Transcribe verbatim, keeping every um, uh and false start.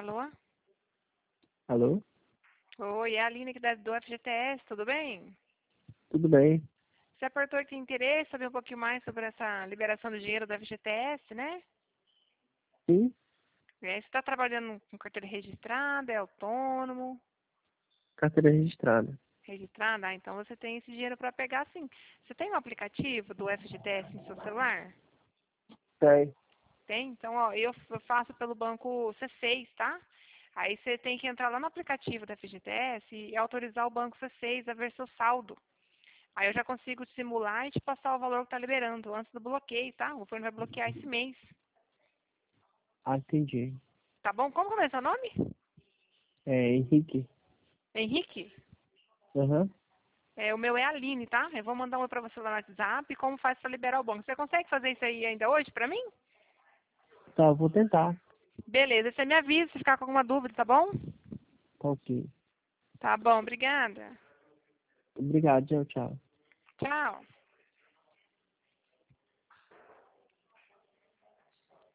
Alô? Alô? Oi, é a Aline aqui da- do F G T S, tudo bem? Tudo bem? Você apertou aqui interesse, saber um pouquinho mais sobre essa liberação do dinheiro do F G T S, né? Sim, E aí, você está trabalhando com carteira registrada, é autônomo, carteira registrada. registrada? Ah, então você tem esse dinheiro para pegar sim. Você tem um aplicativo do F G T S no seu celular? Tem. Tem? Então, ó, eu f- faço pelo banco C seis, tá? Aí você tem que entrar lá no aplicativo da F G T S e autorizar o banco C seis a ver seu saldo. Aí eu já consigo simular e te passar o valor que está liberando antes do bloqueio, tá? O governo vai bloquear esse mês. Ah, entendi. Tá bom? Como que é o seu nome? É, Henrique. Henrique? Aham. É, o meu é Aline, tá? Eu vou mandar um oi pra você lá no WhatsApp como faz para liberar o banco. Você consegue fazer isso aí ainda hoje pra mim? Tá, eu vou tentar. Beleza, você me avisa se ficar com alguma dúvida, tá bom? Tá ok. Tá bom, obrigada. Obrigado, tchau, tchau. Tchau.